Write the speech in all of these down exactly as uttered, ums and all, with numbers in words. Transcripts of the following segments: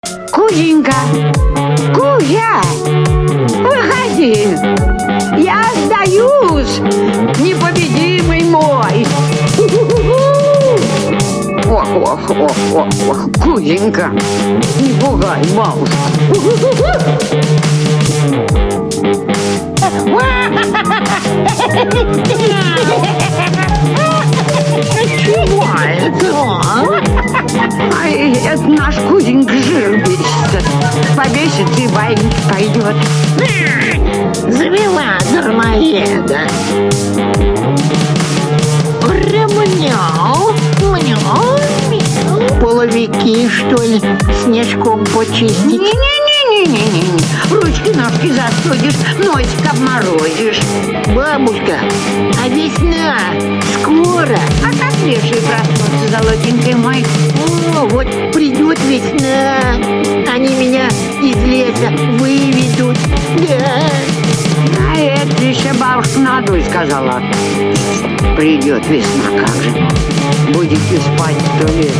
Кузенька, Кузя, выходи. Я сдаюсь, непобедимый мой. Ох, ох, ох, ох, ох, Кузенька, не пугай бабушку. Чего это? Ай, это наш Кузенька жир бесится. Побесится и больник пойдет. Завела дармоеда. Ремняу, мяу, мяу. Половики, что ли, снежком почистить? Не-не-не-не-не-не. Ручки-ножки застудишь, носик обморозишь. Бабушка, а весна скоро. А как леший проснуться, золотенький мой? О, вот придет весна, они меня из леса выведут. Да. А это еще бабушка надуй сказала. Придет весна, как же. Будете спать сто лет.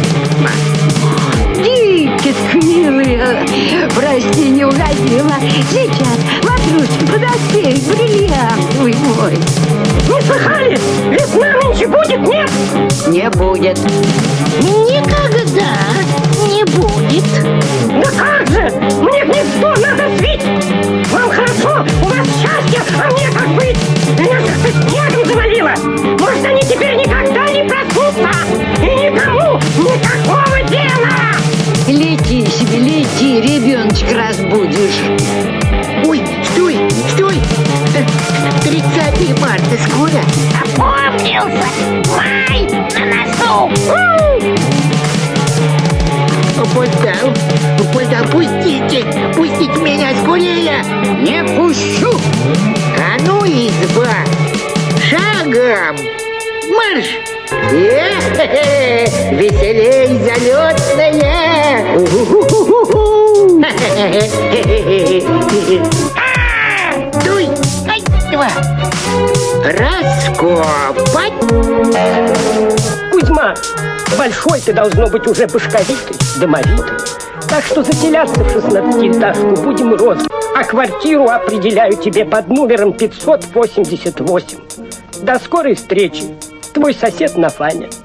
Дитятки милые, прости, не угодила. Сейчас, Матрусик, подоспей, бриллиантовый мой. Не слыхали? Весна нынче будет, нет? Не будет. Никогда не будет. Да как же? Мне гнездо надо свить. Вам хорошо, у вас счастье, а мне как быть? Меня же хоть снегом завалило. Может, они теперь никогда не проснутся? И никому никакого дела. Лети себе, лети, ребеночек разбудишь. Ой, стой, стой. тридцатое марта скоро. Опомнился. Май на носу. Опоздал. Опоздал. Пустите. Пустите меня скорее. Не пущу. А ну, изба. Шагом. Марш. Э-хе-хе. Веселей залетная. У-ху-ху-ху-ху. Стой. Ай, два. Раскопать. Кузьма, большой ты должно быть уже башковитый, домовитый. Так что заселяться в шестнадцатиэтажку будем розы. А квартиру определяю тебе под номером пятьсот восемьдесят восемь. До скорой встречи. Твой сосед Нафаня.